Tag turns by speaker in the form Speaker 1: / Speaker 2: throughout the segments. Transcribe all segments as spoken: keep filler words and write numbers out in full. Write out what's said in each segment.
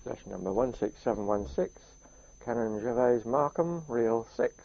Speaker 1: Session number one six seven one six, Canon Gervais Markham, reel six.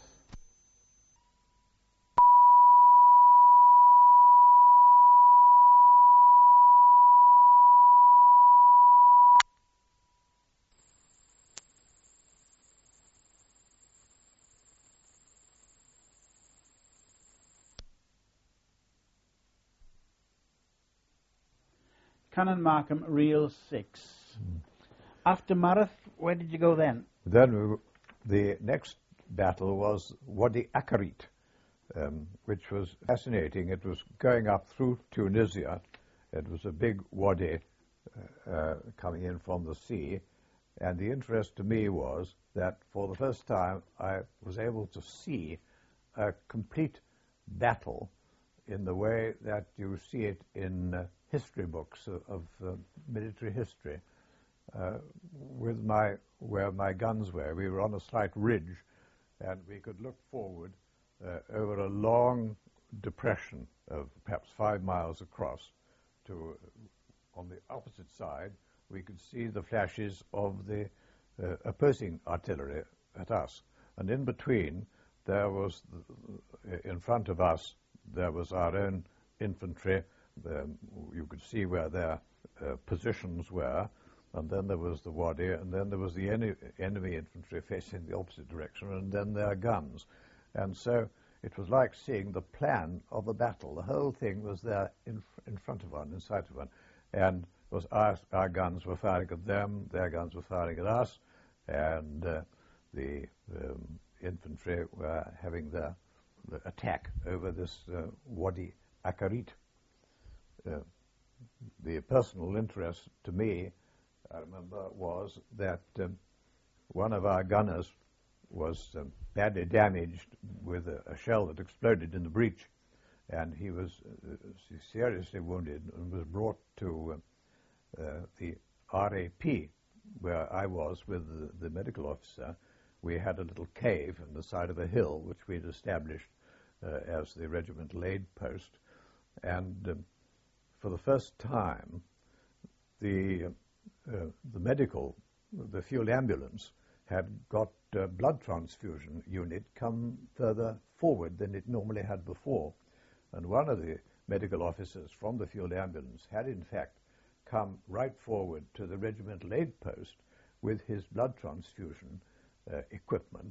Speaker 2: Canon Markham, reel six. Mm. After Mareth, where did you go then?
Speaker 3: Then we, the next battle was Wadi Akarit, um, which was fascinating. It was going up through Tunisia. It was a big wadi uh, uh, coming in from the sea. And the interest to me was that for the first time I was able to see a complete battle in the way that you see it in uh, history books of, of uh, military history. Uh, with my where my guns were, we were on a slight ridge, and we could look forward uh, over a long depression of perhaps five miles across. To uh, on the opposite side, we could see the flashes of the uh, opposing artillery at us, and in between, there was the, in front of us there was our own infantry. Um, you could see where their uh, positions were. And then there was the wadi, and then there was the eni enemy infantry facing the opposite direction, and then their guns. And so it was like seeing the plan of a battle. The whole thing was there in, in front of one, in sight of one. And it was our, our guns were firing at them, their guns were firing at us, and uh, the um, infantry were having the, the attack over this uh, Wadi Akarit. Uh, the personal interest to me, I remember, was that um, one of our gunners was um, badly damaged with a, a shell that exploded in the breach, and he was uh, seriously wounded and was brought to uh, uh, the R A P, where I was with the, the medical officer. We had a little cave in the side of a hill, which we had established uh, as the regimental aid post, and um, for the first time, the Uh, the medical, the field ambulance, had got a blood transfusion unit come further forward than it normally had before. And one of the medical officers from the field ambulance had, in fact, come right forward to the regimental aid post with his blood transfusion uh, equipment.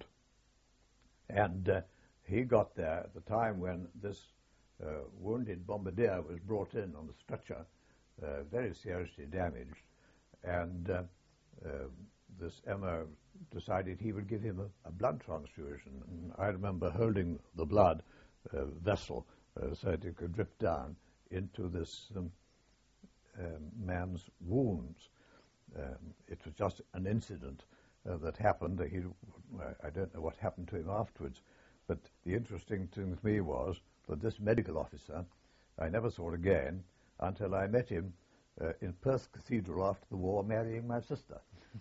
Speaker 3: And uh, he got there at the time when this uh, wounded bombardier was brought in on the stretcher, uh, very seriously damaged. And uh, uh, this M O decided he would give him a, a blood transfusion. And I remember holding the blood uh, vessel uh, so that it could drip down into this um, uh, man's wounds. Um, it was just an incident uh, that happened. He, I don't know what happened to him afterwards, but the interesting thing to me was that this medical officer I never saw again until I met him Uh, in Perth Cathedral after the war, marrying my sister.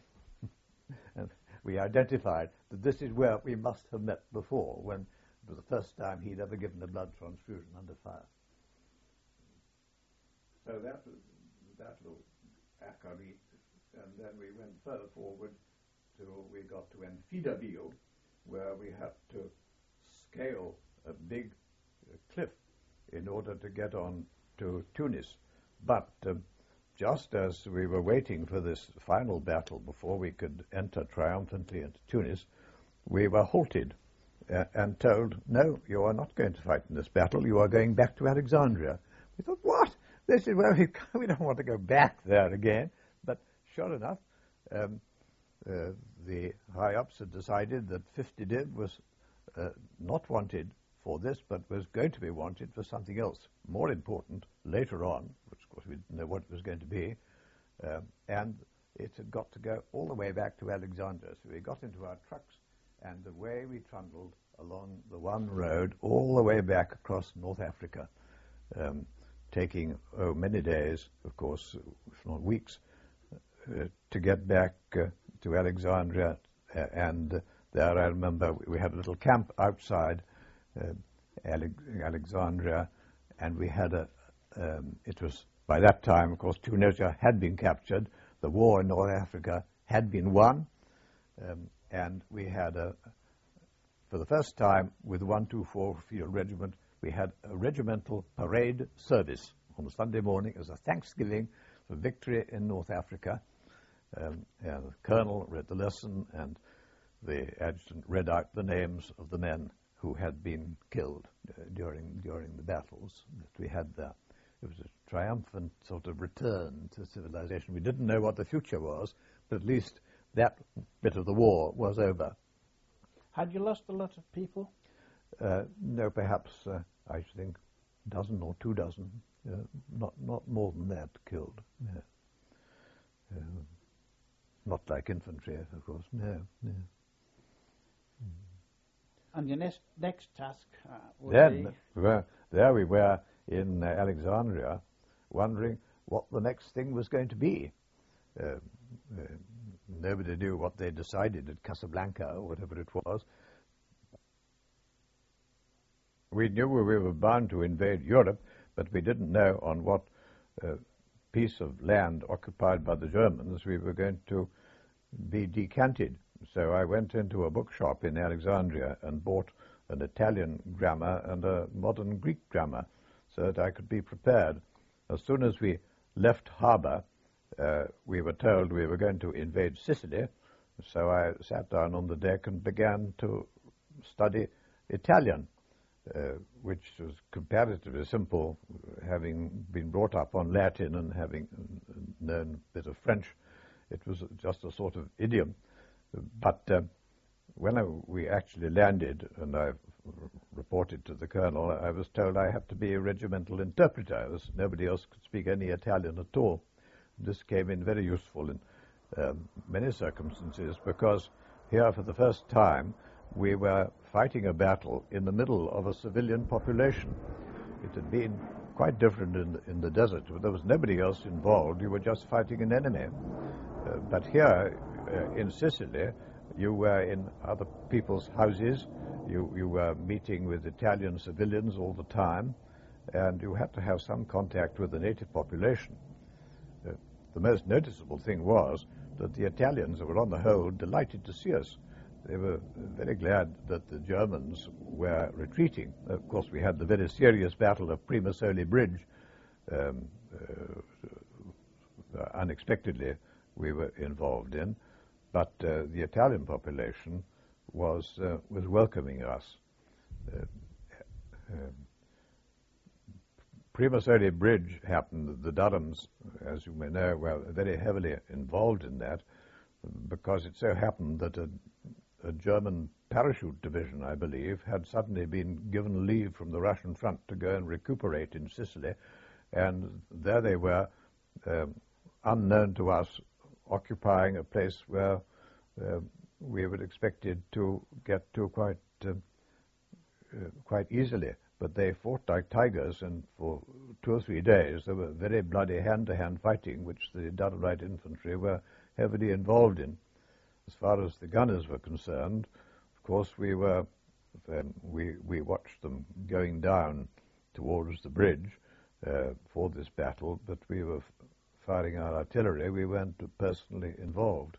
Speaker 3: And we identified that this is where we must have met before, when it was the first time he'd ever given a blood transfusion under fire. So that was the Battle of Akarit, and then we went further forward till we got to Enfidaville, where we had to scale a big uh, cliff in order to get on to Tunis. But um, just as we were waiting for this final battle before we could enter triumphantly into Tunis, we were halted uh, and told, no, you are not going to fight in this battle, you are going back to Alexandria. We thought, what? This is where we come. We don't want to go back there again. But sure enough, um, uh, the high-ups had decided that fifty div was uh, not wanted for this, but was going to be wanted for something else more important later on, which of course we didn't know what it was going to be, um, and it had got to go all the way back to Alexandria. So we got into our trucks, and away we trundled along the one road all the way back across North Africa, um, taking oh, many days, of course, if not weeks, uh, to get back uh, to Alexandria. Uh, and uh, there I remember we had a little camp outside Uh, Ale Alexandria, and we had a, um, it was, by that time, of course, Tunisia had been captured. The war in North Africa had been won, um, and we had, a, for the first time with the one two four Field Regiment, we had a regimental parade service on a Sunday morning as a thanksgiving for victory in North Africa. Um, and the colonel read the lesson, and the adjutant read out the names of the men who had been killed uh, during during the battles that we had there. It was a triumphant sort of return to civilization. We didn't know what the future was, but at least that bit of the war was over.
Speaker 2: Had you lost a lot of people?
Speaker 3: Uh, no, perhaps uh, I should think a dozen or two dozen, uh, not not more than that killed. Yeah. Uh, not like infantry, of course. No, no.
Speaker 2: And your next next task uh, would
Speaker 3: Then
Speaker 2: be?
Speaker 3: we were, there we were in uh, Alexandria, wondering what the next thing was going to be. Uh, uh, nobody knew what they decided at Casablanca or whatever it was. We knew we were bound to invade Europe, but we didn't know on what uh, piece of land occupied by the Germans we were going to be decanted. So I went into a bookshop in Alexandria and bought an Italian grammar and a modern Greek grammar so that I could be prepared. As soon as we left harbour, uh, we were told we were going to invade Sicily, so I sat down on the deck and began to study Italian, uh, which was comparatively simple, having been brought up on Latin and having known a bit of French. It was just a sort of idiom. But uh, when I, we actually landed, and I reported to the colonel, I was told I had to be a regimental interpreter. Was, nobody else could speak any Italian at all. This came in very useful in um, many circumstances, because here for the first time we were fighting a battle in the middle of a civilian population. It had been quite different in the, in the desert. There was nobody else involved. You were just fighting an enemy. Uh, but here uh, in Sicily, you were in other people's houses. You, you were meeting with Italian civilians all the time, and you had to have some contact with the native population. Uh, the most noticeable thing was that the Italians were on the whole delighted to see us. They were very glad that the Germans were retreating. Of course, we had the very serious battle of Primosoli Bridge. Um, uh, unexpectedly, we were involved in, but uh, the Italian population was uh, was welcoming us. Uh, um, Primosoli Bridge happened. The Durhams, as you may know, were very heavily involved in that, because it so happened that a A German parachute division, I believe, had suddenly been given leave from the Russian front to go and recuperate in Sicily, and there they were, um, unknown to us, occupying a place where uh, we were expected to get to quite uh, uh, quite easily. But they fought like tigers, and for two or three days there were very bloody hand-to-hand fighting, which the Dardanite infantry were heavily involved in. As far as the gunners were concerned, of course, we were um, we we watched them going down towards the bridge uh, for this battle, but we were f firing our artillery. We weren't personally involved.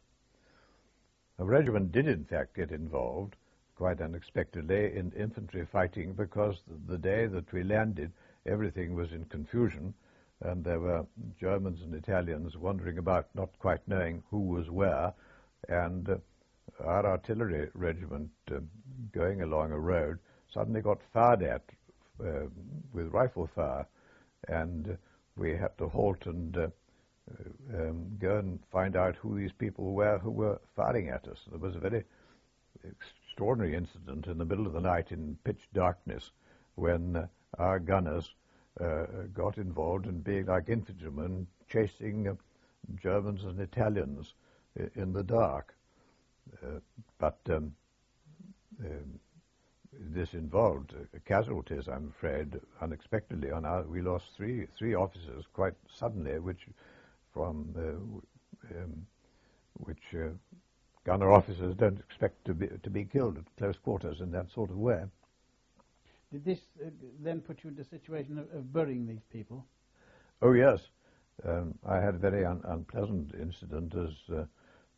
Speaker 3: A regiment did, in fact, get involved quite unexpectedly in infantry fighting, because the, the day that we landed, everything was in confusion, and there were Germans and Italians wandering about, not quite knowing who was where. And uh, our artillery regiment, uh, going along a road, suddenly got fired at uh, with rifle fire, and uh, we had to halt and uh, uh, um, go and find out who these people were who were firing at us. There was a very extraordinary incident in the middle of the night in pitch darkness, when uh, our gunners uh, got involved in being like infantrymen, chasing uh, Germans and Italians in the dark. Uh, but um, um, this involved uh, casualties, I'm afraid, unexpectedly. On our, we lost three three officers quite suddenly, which from uh, um, which uh, gunner officers don't expect to be to be killed at close quarters in that sort of way.
Speaker 2: Did this uh, then put you in the situation of, of burying these people?
Speaker 3: Oh yes, um, I had a very un unpleasant incident as uh,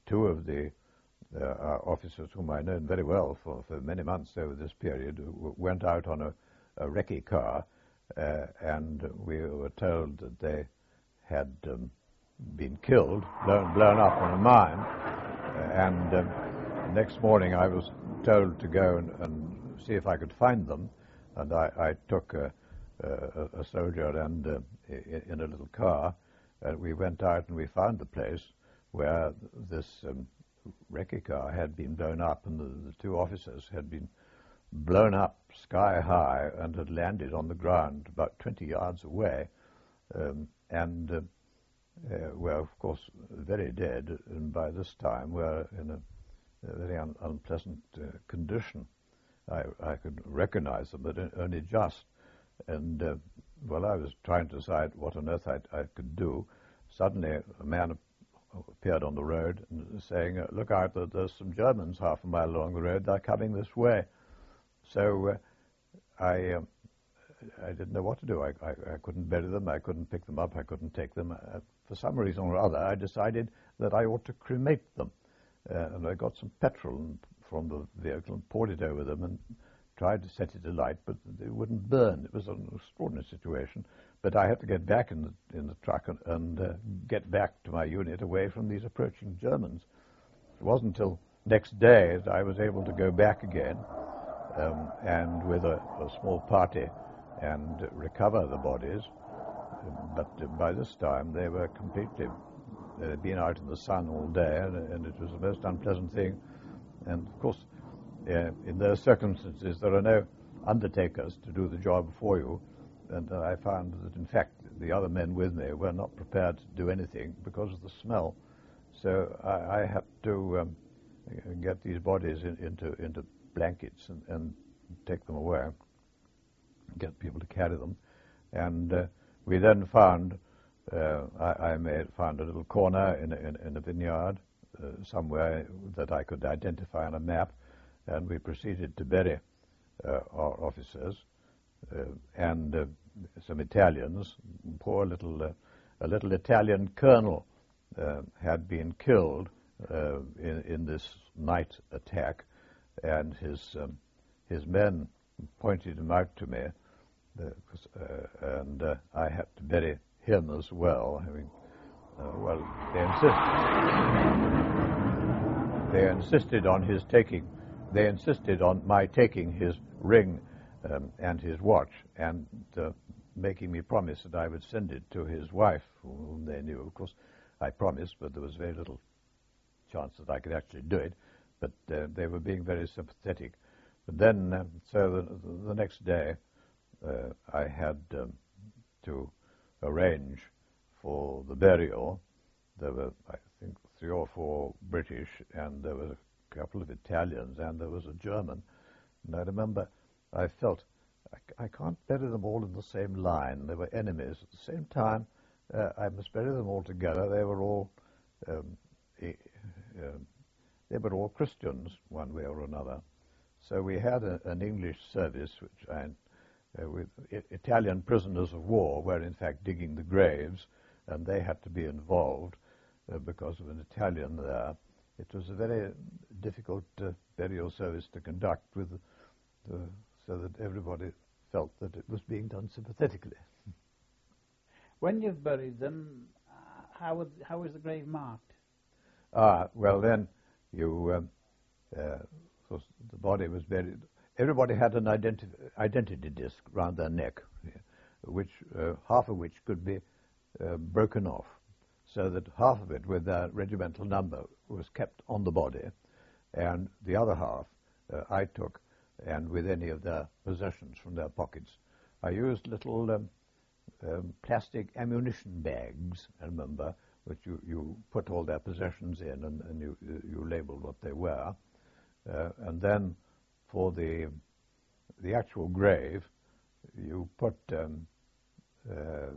Speaker 3: two of the uh, uh, officers whom I known very well for, for many months over this period w- went out on a, a recce car, uh, and we were told that they had um, been killed, blown, blown up in a mine, uh, and um, the next morning I was told to go and, and see if I could find them, and I, I took a, a, a soldier and uh, in a little car, and we went out and we found the place where this um, recce car had been blown up, and the, the two officers had been blown up sky high and had landed on the ground about twenty yards away, um, and uh, uh, were, of course, very dead, and by this time were in a, a very un- unpleasant uh, condition. I, I could recognize them, but only just. And uh, while I was trying to decide what on earth I, I could do, suddenly a man appeared on the road and saying, "Look out, there's some Germans half a mile along the road. They're coming this way." So uh, I um, I didn't know what to do. I, I, I couldn't bury them. I couldn't pick them up. I couldn't take them. Uh, for some reason or other, I decided that I ought to cremate them. Uh, and I got some petrol from the vehicle and poured it over them and tried to set it alight, but it wouldn't burn. It was an extraordinary situation. But I had to get back in the, in the truck and, and uh, get back to my unit away from these approaching Germans. It wasn't until next day that I was able to go back again um, and with a, a small party and uh, recover the bodies. But uh, by this time they were completely, they'd been out in the sun all day, and, and it was the most unpleasant thing. And of course, uh, in those circumstances, there are no undertakers to do the job for you. And uh, I found that, in fact, the other men with me were not prepared to do anything because of the smell. So I, I had to um, get these bodies in, into into blankets and, and take them away, get people to carry them. And uh, we then found, uh, I, I made, found a little corner in a, in, in a vineyard uh, somewhere that I could identify on a map, and we proceeded to bury uh, our officers. Uh, and uh, some Italians. Poor little, uh, a little Italian colonel uh, had been killed uh, in, in this night attack, and his um, his men pointed him out to me, uh, uh, and uh, I had to bury him as well. I mean, uh, well, they insisted they insisted on his taking. They insisted on my taking his ring Um, and his watch, and uh, making me promise that I would send it to his wife, whom they knew. Of course, I promised, but there was very little chance that I could actually do it. But uh, they were being very sympathetic. But then, uh, so the, the next day, uh, I had um, to arrange for the burial. There were, I think, three or four British, and there were a couple of Italians, and there was a German. And I remember I felt I, I can't bury them all in the same line. They were enemies. At the same time, uh, I must bury them all together. They were all um, e- uh, they were all Christians, one way or another. So we had a, an English service, which I, uh, with I- Italian prisoners of war were in fact digging the graves, and they had to be involved uh, because of an Italian there. It was a very difficult uh, burial service to conduct with the so that everybody felt that it was being done sympathetically.
Speaker 2: When you've buried them, uh, how, would, how was the grave marked?
Speaker 3: Ah, well then, you, um, uh, of course, the body was buried. Everybody had an identi- identity disc round their neck, which uh, half of which could be uh, broken off, so that half of it with their regimental number was kept on the body, and the other half uh, I took, and with any of their possessions from their pockets. I used little um, um, plastic ammunition bags, I remember, which you, you put all their possessions in, and, and you, you labeled what they were. Uh, and then for the the actual grave, you put um, uh,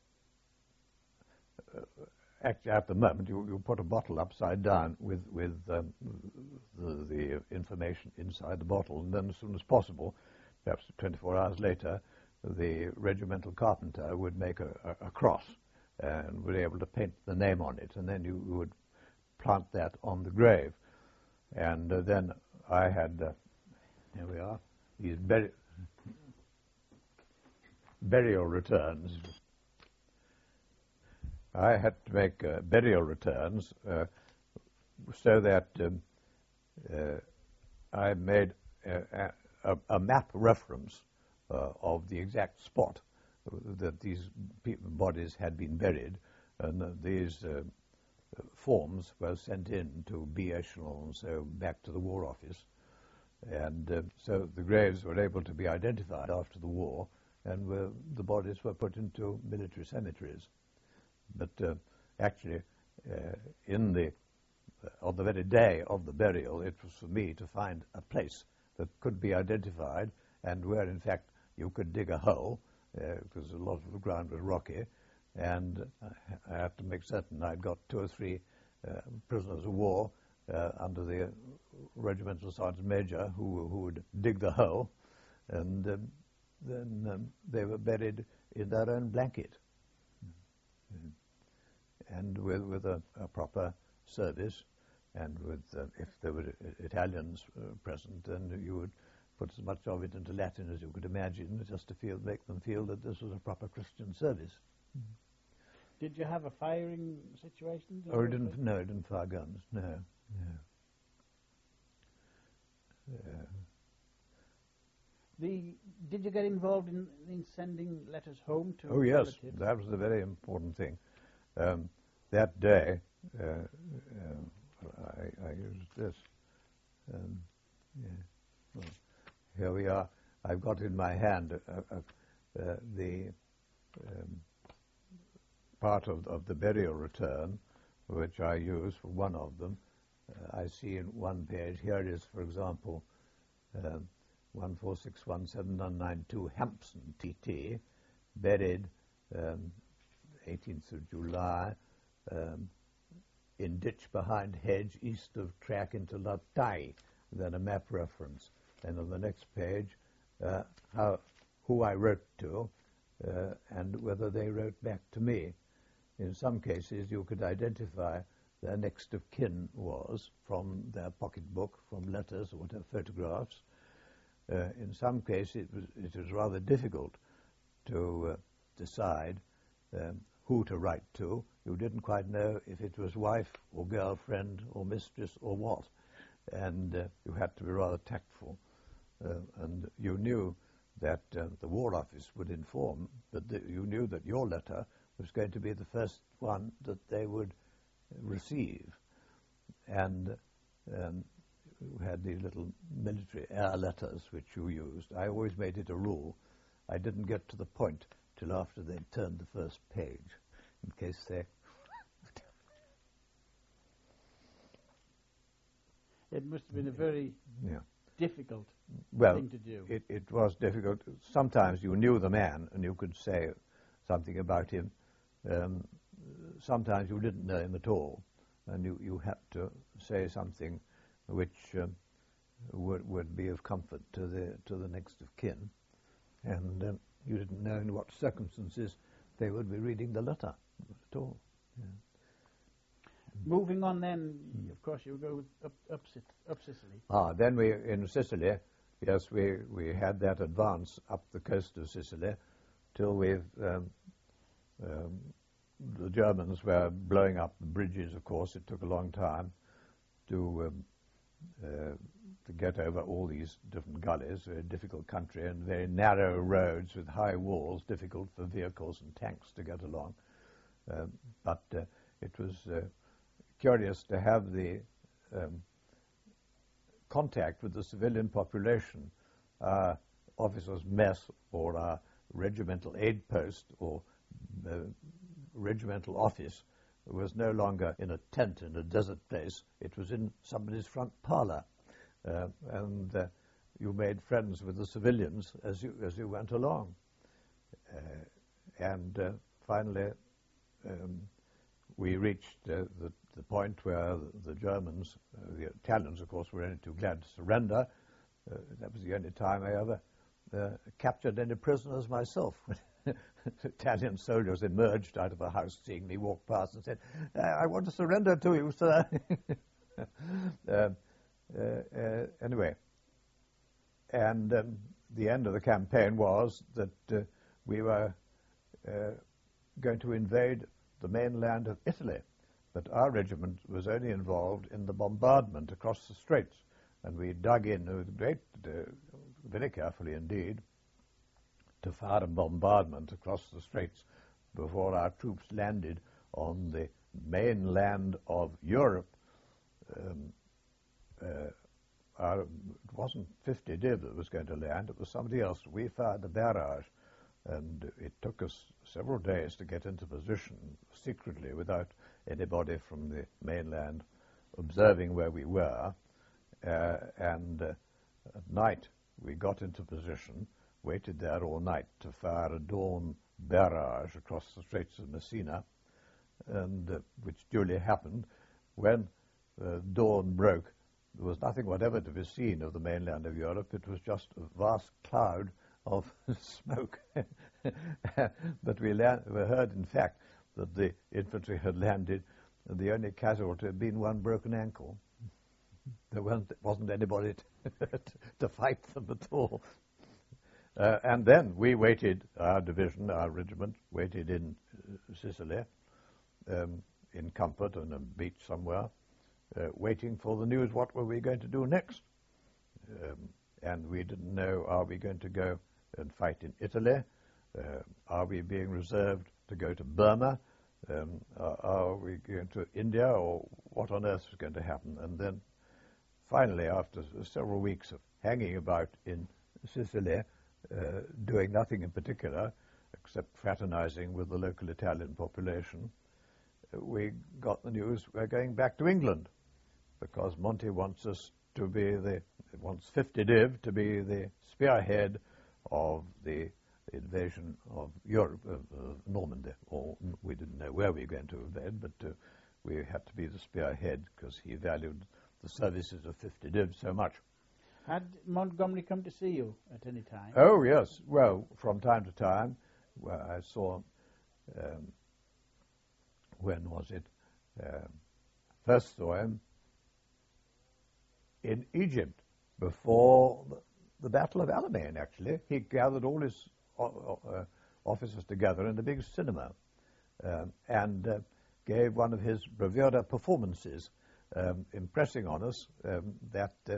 Speaker 3: Actually, at the moment, you, you put a bottle upside down with, with um, the, the information inside the bottle, and then as soon as possible, perhaps twenty-four hours later, the regimental carpenter would make a, a, a cross and would be able to paint the name on it, and then you, you would plant that on the grave. And uh, then I had, uh, here we are, these bur- burial returns. I had to make uh, burial returns uh, so that um, uh, I made a, a, a map reference uh, of the exact spot that these pe- bodies had been buried, and uh, these uh, forms were sent in to B. Echelon, and so back to the War Office. And uh, so the graves were able to be identified after the war, and were, the bodies were put into military cemeteries. But uh, actually, uh, in the uh, on the very day of the burial, it was for me to find a place that could be identified, and where, in fact, you could dig a hole, uh, because a lot of the ground was rocky, and I had to make certain I'd got two or three uh, prisoners of war uh, under the regimental sergeant major who, who would dig the hole, and um, then um, they were buried in their own blanket. Mm. And with, with a, a proper service, and with, uh, if there were Italians uh, present, then you would put as much of it into Latin as you could imagine, just to feel, make them feel that this was a proper Christian service. Mm.
Speaker 2: Did you have a firing situation?
Speaker 3: Oh, it didn't, no, it didn't fire guns, no, no. Uh,
Speaker 2: the, did you get involved in, in sending letters home to
Speaker 3: Oh, yes,
Speaker 2: relatives?
Speaker 3: that was a very important thing. Um, that day, uh, uh, I, I used this. Um, yeah. Well, here we are. I've got in my hand uh, uh, uh, the um, part of, of the burial return, which I use for one of them. Uh, I see in one page, here it is, for example, uh, one four six one seven nine nine two Hampson, T T, buried um, eighteenth of July, um, in ditch behind hedge east of track into Latai, then a map reference. And on the next page, uh, how, who I wrote to, uh, and whether they wrote back to me. In some cases, you could identify their next of kin was from their pocketbook, from letters or whatever, photographs. Uh, in some cases, it was, it was rather difficult to uh, decide um, who to write to. You didn't quite know if it was wife or girlfriend or mistress or what, and uh, you had to be rather tactful. Uh, and you knew that uh, the War Office would inform, but the, you knew that your letter was going to be the first one that they would receive. And um, you had these little military air letters which you used. I always made it a rule. I didn't get to the point till after they'd turned the first page, in case they...
Speaker 2: It must have been a very
Speaker 3: yeah.
Speaker 2: difficult
Speaker 3: well,
Speaker 2: thing to do.
Speaker 3: It, it was difficult. Sometimes you knew the man and you could say something about him. Um, sometimes you didn't know him at all, and you, you had to say something which um, would, would be of comfort to the to the next of kin, and um, you didn't know in what circumstances they would be reading the letter at all. Yeah.
Speaker 2: Moving on then, of course, you go up, up, up Sicily.
Speaker 3: Ah, then we, in Sicily, yes, we, we had that advance up the coast of Sicily till we've, um, um, the Germans were blowing up the bridges, of course. It took a long time to, um, uh, to get over all these different gullies, a difficult country, and very narrow roads with high walls, difficult for vehicles and tanks to get along. Um, but uh, it was... Uh, curious to have the um, contact with the civilian population. Our officers' mess or our regimental aid post or uh, regimental office was no longer in a tent in a desert place. It was in somebody's front parlor. Uh, and uh, you made friends with the civilians as you, as you went along. Uh, and uh, finally, um, we reached uh, the the point where the Germans, uh, the Italians, of course, were only too glad to surrender. Uh, that was the only time I ever uh, captured any prisoners myself. Italian soldiers emerged out of a house, seeing me walk past, and said, "I want to surrender to you, sir." uh, uh, uh, anyway, and um, the end of the campaign was that uh, we were uh, going to invade the mainland of Italy, but our regiment was only involved in the bombardment across the straits, and we dug in with great, uh, very carefully indeed, to fire a bombardment across the straits before our troops landed on the mainland of Europe. Um, uh, our, it wasn't fifty Div that was going to land, it was somebody else. We fired the barrage, and it took us several days to get into position secretly without anybody from the mainland observing where we were. Uh, and uh, at night we got into position, waited there all night to fire a dawn barrage across the Straits of Messina, and uh, which duly happened. When uh, dawn broke, there was nothing whatever to be seen of the mainland of Europe. It was just a vast cloud of smoke. But we, land, we heard, in fact, that the infantry had landed, and the only casualty had been one broken ankle. There wasn't, wasn't anybody to, to fight them at all. Uh, and then we waited, our division, our regiment, waited in uh, Sicily, um, in comfort on a beach somewhere, uh, waiting for the news, what were we going to do next? Um, and we didn't know, are we going to go and fight in Italy? Uh, are we being reserved to go to Burma? Um, are, are we going to India, or what on earth is going to happen? And then finally, after several weeks of hanging about in Sicily, Uh, doing nothing in particular except fraternizing with the local Italian population, uh, we got the news we're going back to England because Monty wants us to be the, wants fifty Div to be the spearhead of the invasion of Europe, of uh, Normandy. Or we didn't know where we were going to invade, but uh, we had to be the spearhead because he valued the services of fifty Div so much.
Speaker 2: Had Montgomery come to see you at any time?
Speaker 3: Oh, yes. Well, from time to time. Well, I saw, um, when was it? Uh, first saw him in Egypt before the, the Battle of Alamein, actually. He gathered all his uh, uh, officers together in the big cinema um, and uh, gave one of his bravura performances, um, impressing on us um, that uh,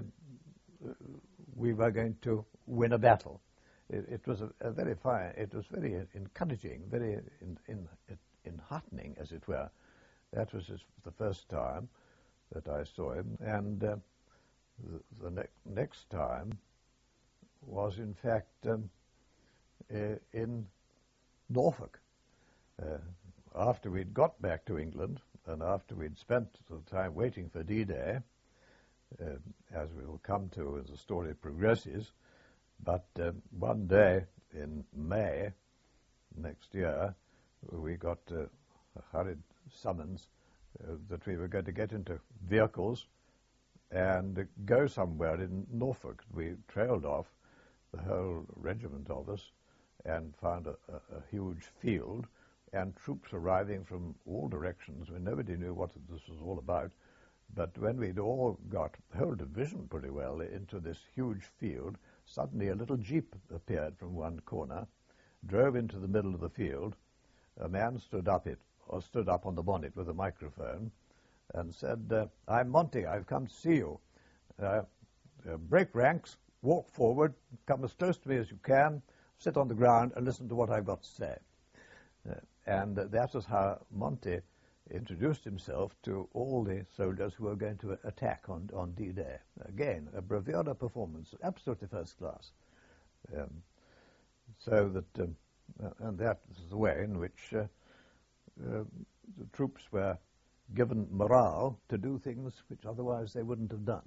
Speaker 3: we were going to win a battle. It, it was a, a very fine, it was very encouraging, very in, in, enheartening, as it were. That was his, the first time that I saw him, and uh, the, the ne- next time was, in fact, um, uh, in Norfolk. Uh, after we'd got back to England, and after we'd spent the time waiting for D-Day, Uh, as we will come to as the story progresses. But uh, one day in May next year, we got uh, a hurried summons uh, that we were going to get into vehicles and uh, go somewhere in Norfolk. We trailed off, the whole regiment of us, and found a, a, a huge field and troops arriving from all directions. I mean, nobody knew what this was all about. But when we'd all got the whole division pretty well into this huge field, suddenly a little jeep appeared from one corner, drove into the middle of the field. A man stood up it, or stood up on the bonnet with a microphone, and said, uh, "I'm Monty. I've come to see you. Uh, uh, break ranks, walk forward, come as close to me as you can, sit on the ground, and listen to what I've got to say." Uh, and uh, that is how Monty introduced himself to all the soldiers who were going to attack on, on D-Day. Again, a bravura performance, absolutely first class. Um, so that, um, uh, and that is the way in which uh, uh, the troops were given morale to do things which otherwise they wouldn't have done.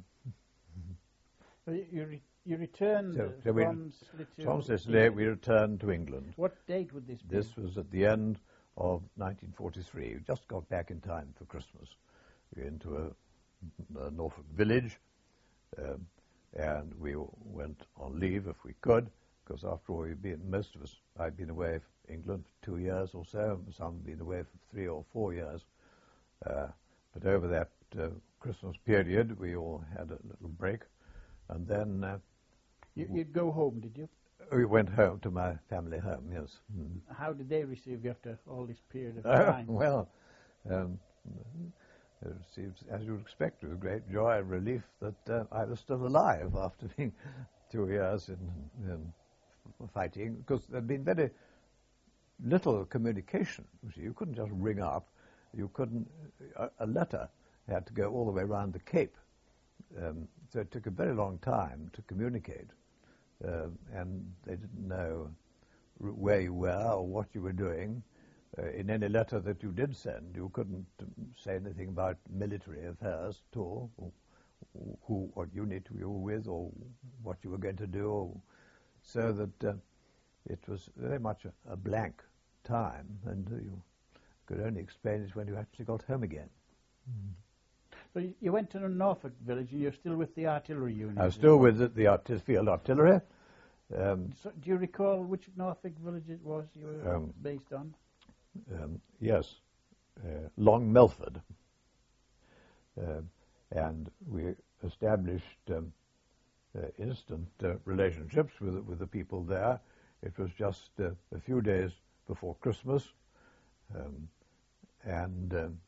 Speaker 2: Well, you, you, re- you returned
Speaker 3: So,
Speaker 2: uh,
Speaker 3: so we-
Speaker 2: from Sicily to
Speaker 3: From Sicily, we returned to England.
Speaker 2: What date would this be?
Speaker 3: This was at the end of nineteen forty-three. We just got back in time for Christmas. We went into a, a Norfolk village, um, and we went on leave if we could, because after all, we'd been, most of us, I'd been away England for two years or so. Some have been away for three or four years. Uh, but over that uh, Christmas period, we all had a little break. And then... Uh,
Speaker 2: you, you'd go home, did you?
Speaker 3: We went home to my family home, yes. Mm.
Speaker 2: How did they receive you after all this period of
Speaker 3: Uh,
Speaker 2: time?
Speaker 3: well, um, it received, as you would expect, with great joy and relief that uh, I was still alive after being two years in, in fighting, because there'd been very little communication. You see, you couldn't just ring up. You couldn't. A, a letter had to go all the way around the Cape, um, so it took a very long time to communicate, uh, and they didn't know r- where you were or what you were doing. Uh, in any letter that you did send, you couldn't um, say anything about military affairs at all, or who, what unit you were with, or what you were going to do, or, so that uh, it was very much a, a blank time, and uh, you could only explain it when you actually got home again.
Speaker 2: Mm. So you, you went to the Norfolk village, and you're still with the artillery unit?
Speaker 3: I was still with the, the artil- field artillery. Um,
Speaker 2: so do you recall which Norfolk village it was you were
Speaker 3: um,
Speaker 2: based on?
Speaker 3: Um, yes, uh, Long Melford. Uh, and we established um, uh, instant uh, relationships with, with the people there. It was just uh, a few days before Christmas, um, and um,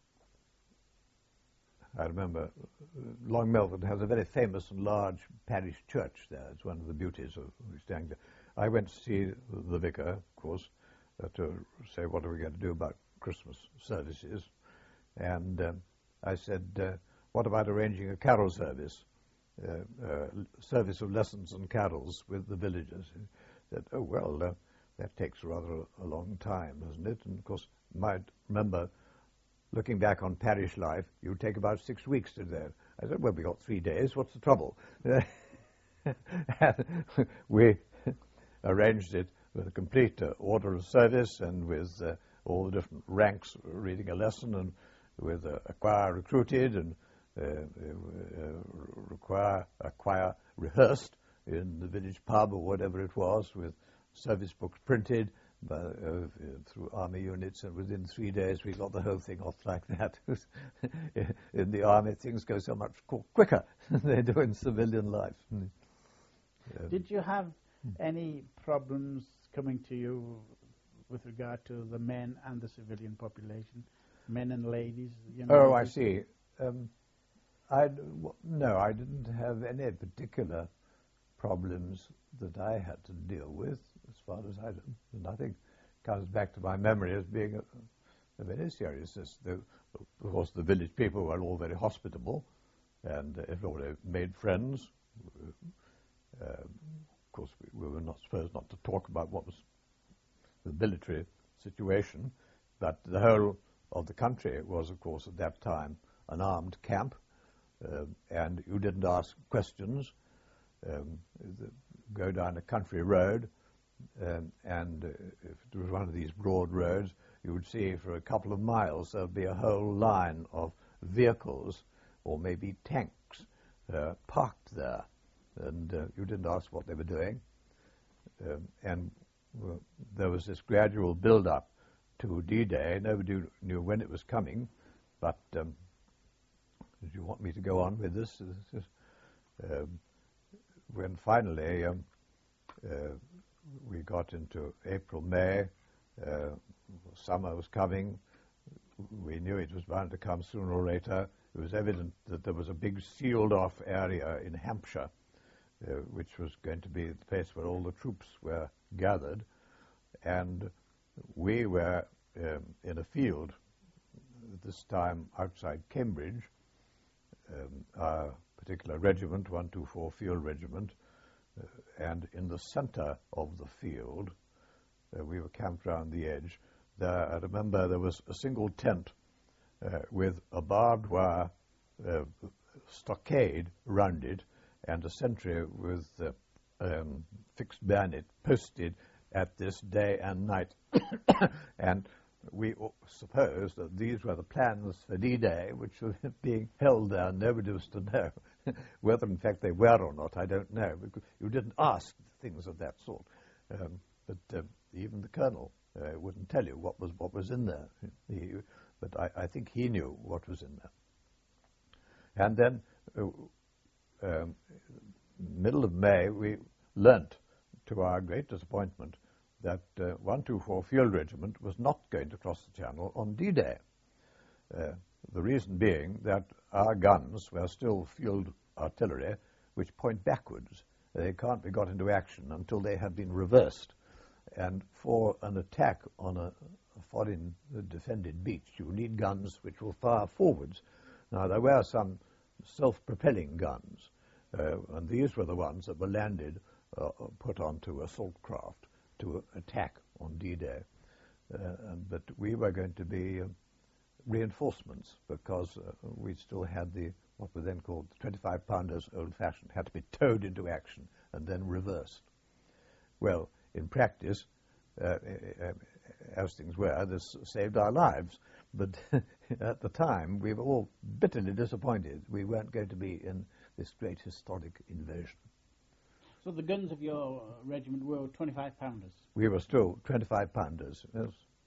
Speaker 3: I remember uh, Long Melford has a very famous and large parish church there. It's one of the beauties of East Anglia. I went to see the vicar, of course, uh, to say what are we going to do about Christmas services, and um, I said, uh, what about arranging a carol service, uh, uh, service of lessons and carols with the villagers? He said, oh, well, uh, that takes rather a, a long time, doesn't it? And, of course, you might remember, looking back on parish life, you would take about six weeks to do that. I said, well, we got three days. What's the trouble? We arranged it with a complete uh, order of service and with uh, all the different ranks reading a lesson, and with uh, a choir recruited and uh, uh, require a choir rehearsed in the village pub or whatever it was, with service books printed by, uh, through army units, and within three days we got the whole thing off like that. In the army, things go so much qu- quicker than they do in civilian life. Um,
Speaker 2: Did you have any problems coming to you with regard to the men and the civilian population, men and ladies? You know,
Speaker 3: oh, I see. Um, I w- no, I didn't have any particular problems that I had to deal with, as far as I did. Nothing comes back to my memory as being a, a very serious. The, of course, the village people were all very hospitable, and everybody made friends. Uh, of course, we, we were not supposed not to talk about what was the military situation, but the whole of the country was, of course, at that time an armed camp, uh, and you didn't ask questions. Um, the, go down a country road, um, and uh, if it was one of these broad roads, you would see for a couple of miles there would be a whole line of vehicles, or maybe tanks, uh, parked there, and uh, you didn't ask what they were doing. Um, and uh, there was this gradual build-up to D-Day. Nobody knew when it was coming, but um, did you want me to go on with this? this is, um, when finally um, uh, we got into April, May, uh, summer was coming, we knew it was bound to come sooner or later. It was evident that there was a big sealed-off area in Hampshire, uh, which was going to be the place where all the troops were gathered, and we were um, in a field, this time outside Cambridge. Um, our particular regiment, one two four Field Regiment, uh, and in the center of the field, uh, we were camped round the edge. There, I remember there was a single tent uh, with a barbed wire uh, stockade round it, and a sentry with uh, um, fixed bayonet posted at this day and night. And we supposed that these were the plans for D-Day, which were being held there. Nobody was to know. Whether, in fact, they were or not, I don't know, because you didn't ask things of that sort. Um, but uh, even the colonel Uh, wouldn't tell you what was what was in there. He, but I, I think he knew what was in there. And then, uh, um, middle of May, we learnt, to our great disappointment, that uh, one two four Field Regiment was not going to cross the Channel on D-Day. Uh, the reason being that our guns were still field artillery, which point backwards. They can't be got into action until they have been reversed. And for an attack on a, a foreign defended beach, you need guns which will fire forwards. Now, there were some self-propelling guns, uh, and these were the ones that were landed, uh, put onto assault craft to attack on D-Day. Uh, and, but we were going to be uh, reinforcements, because uh, we still had the, what were then called twenty-five pounders, old-fashioned, had to be towed into action and then reversed. Well, in practice, uh, as things were, this saved our lives. But at the time, we were all bitterly disappointed. We weren't going to be in this great historic invasion.
Speaker 2: So the guns of your regiment were twenty-five pounders?
Speaker 3: We were still twenty-five pounders. Yes.